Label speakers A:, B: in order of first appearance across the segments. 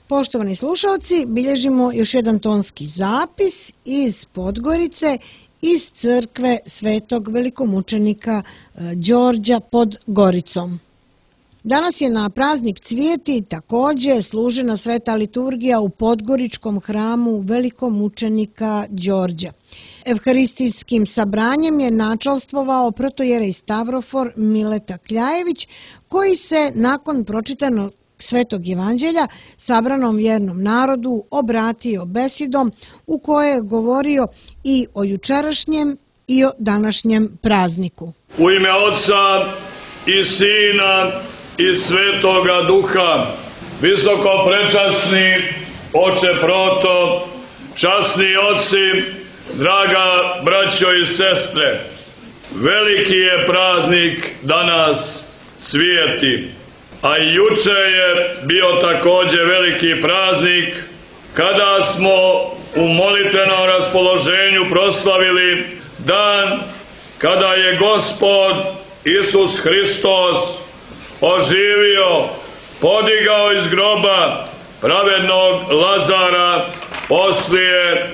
A: Poštovani slušalci, bilježimo još jedan tonski zapis iz Podgorice, iz crkve svetog velikomučenika Đorđa pod Goricom. Danas je na praznik Cvijeti također služena sveta liturgija u Podgoričkom hramu velikomučenika Đorđa. Evharistijskim sabranjem je načalstvovao protojerej Stavrofor Mileta Kljajević, koji se nakon pročitanog Svetog evanđelja sabranom vjernom narodu obratio besedom u kojoj je govorio i o jučerašnjem i o današnjem prazniku.
B: U ime Otca i Sina i Svetoga Duha, visoko prečasni Oče Proto, časni oci, draga braćo i sestre, veliki je praznik danas Cvijeti. A i juče je bio također veliki praznik kada smo u molitvenom raspoloženju proslavili dan kada je Gospod Isus Hristos oživio, podigao iz groba pravednog Lazara poslije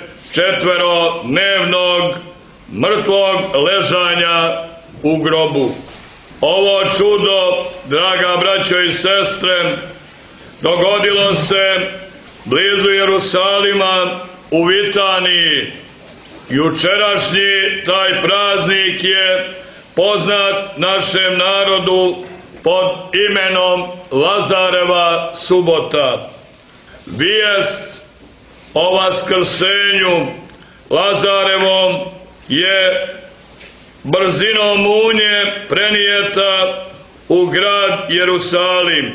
B: 4-dnevnog mrtvog ležanja u grobu. Ovo čudo, draga braćo i sestre, dogodilo se blizu Jerusalima u Vitaniji. Jučerašnji taj praznik je poznat našem narodu pod imenom Lazareva subota. Vijest o vaskrsenju Lazarevom je brzinom munje prenijeta u grad Jerusalim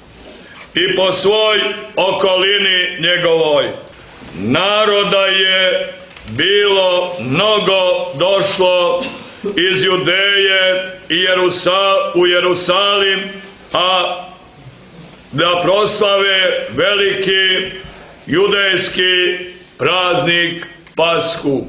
B: i po svoj okolini njegovoj. Naroda je bilo mnogo došlo iz Judeje i u Jerusalim, a da proslave veliki judejski praznik Pasku.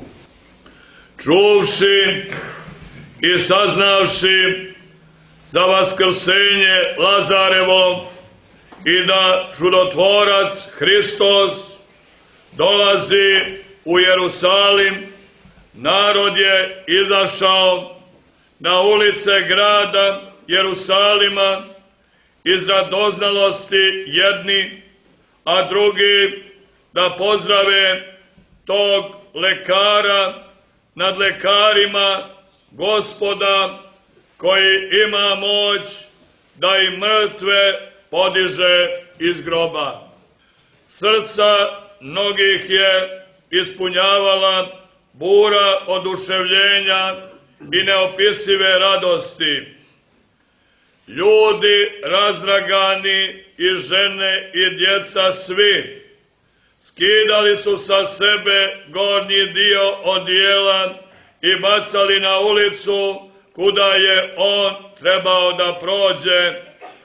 B: Čuvši i saznavši za vaskrsenje Lazarevo i da čudotvorac Hristos dolazi u Jerusalim, narod je izašao na ulice grada Jerusalima iz radoznalosti jedni, a drugi da pozdrave tog lekara nad lekarima, Gospoda koji ima moć da i mrtve podiže iz groba. Srca mnogih je ispunjavala bura oduševljenja i neopisive radosti. Ljudi razdragani i žene i djeca svi skidali su sa sebe gornji dio odijela i bacali na ulicu kuda je on trebao da prođe,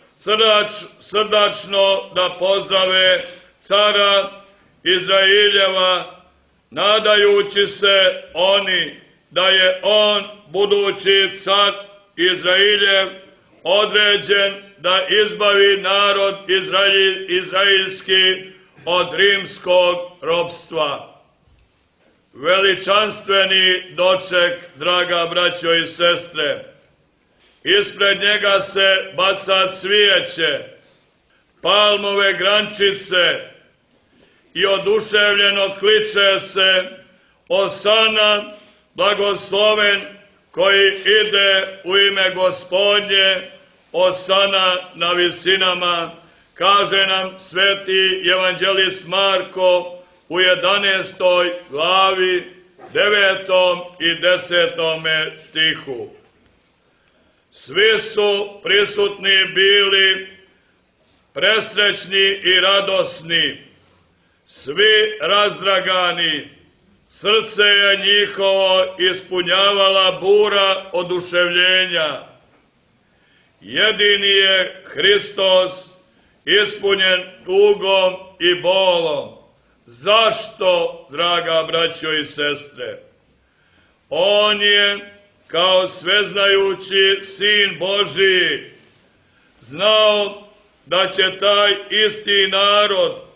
B: srdačno da pozdrave cara Izraeljeva, nadajući se oni da je on, budući car Izraeljev, određen da izbavi narod izraelski od rimskog ropstva. Veličanstveni doček, draga braćo i sestre. Ispred njega se baca cvijeće, palmove grančice i oduševljeno kliče se: Osana, blagosloven koji ide u ime Gospodnje, Osana na visinama, kaže nam sveti evanđelist Marko u 11. glavi, 9. i 10. stihu. Svi su prisutni bili presrećni i radosni, svi razdragani, srce je njihovo ispunjavala bura oduševljenja. Jedini je Hristos ispunjen tugom i bolom. Zašto, draga braćo i sestre? On je, kao sveznajući Sin Božiji, znao da će taj isti narod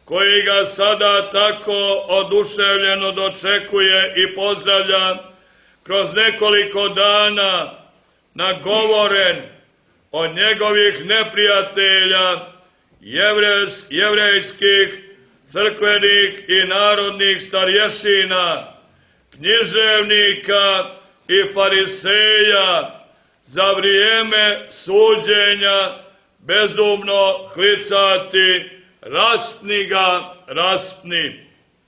B: koji ga sada tako oduševljeno dočekuje i pozdravlja, kroz nekoliko dana nagovoren od njegovih neprijatelja, jevrejskih, crkvenih i narodnih starješina, književnika i fariseja, za vrijeme suđenja bezumno klicati: raspni ga, raspni.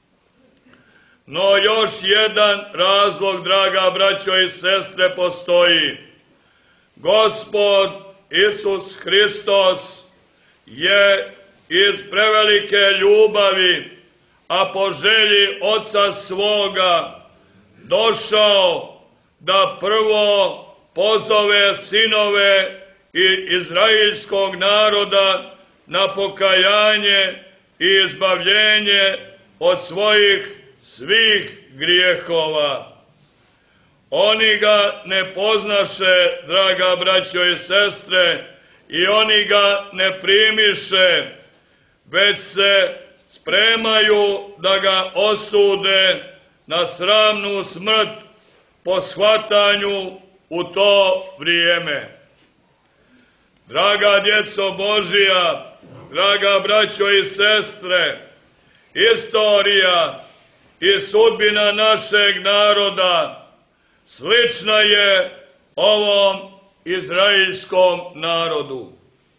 B: No još jedan razlog, draga braćo i sestre, postoji. Gospod Isus Hristos je iz prevelike ljubavi, a po želji Oca svoga, došao da prvo pozove sinove izraelskog naroda na pokajanje i izbavljenje od svojih svih grijehova. Oni ga ne poznaše, draga braćo i sestre, i oni ga ne primiše, već se spremaju da ga osude na sramnu smrt po shvatanju u to vrijeme. Draga djeco Božija, draga braćo i sestre, istorija i sudbina našeg naroda slična je ovom izraelskom narodu.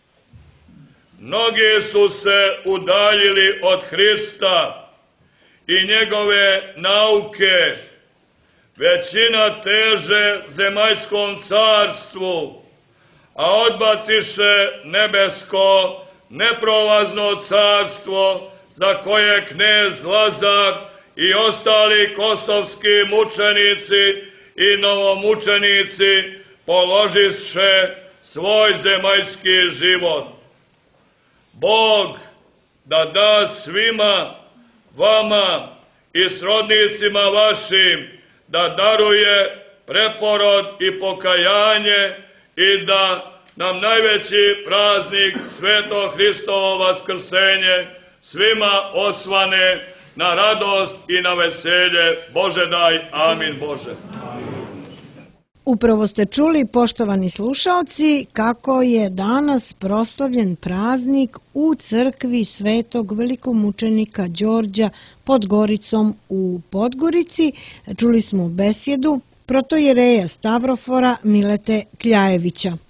B: Mnogi su se udaljili od Hrista i njegove nauke, većina teže zemaljskom carstvu, a odbaciše nebesko, neprolazno carstvo za koje knez Lazar i ostali kosovski mučenici i novomučenici položiše svoj zemaljski život. Bog da da svima vama i srodnicima vašim da daruje preporod i pokajanje i da nam najveći praznik Sveto Hristovo vaskrsenje svima osvane na radost i na veselje. Bože daj, amin Bože.
A: Upravo ste čuli, poštovani slušaoci, kako je danas proslavljen praznik u crkvi Svetog velikomučenika Đorđa pod Goricom u Podgorici. Čuli smo besjedu protojereja Stavrofora Milete Kljajevića.